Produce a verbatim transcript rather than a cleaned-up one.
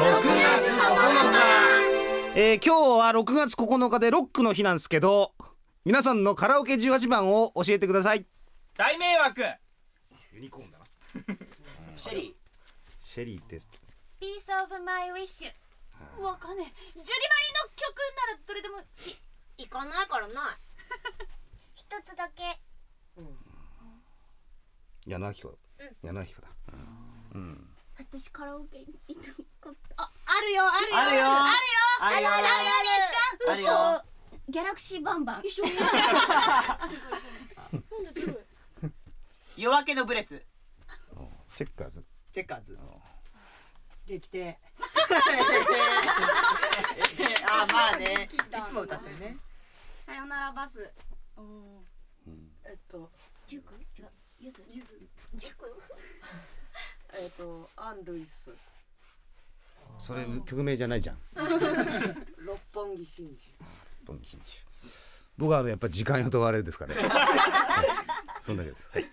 ろくがつここのか、えー、今日はろくがつここのかでロックの日なんですけど、皆さんのカラオケじゅうはちばんを教えてください。 大迷惑。 ユニコーンだなシェリーシェリーってピースオブマイウィッシュ。わかんねえ。ジュディマリの曲ならどれでも好き。 行かないからない一つだけ。 矢野明子、矢野明子だ。うん。 私カラオケ行ったかった。 あ、あるよあるよあるよあるよあるよあるよあるよ。 ギャラクシーバンバン。 一緒になんでずるい。 夜明けのブレス。 チェッカーズ。 チェッカーズ。激低。あ、まあね。いつも歌ってるね。 さよならバス。 えっとジュク？違う。ゆず？ ゆず。 ジュク？ えっとアン・ルイス。 それ曲名じゃないじゃん。 六本木真珠。 僕はあのやっぱり時間よと我々ですかね。そんだけです。はい。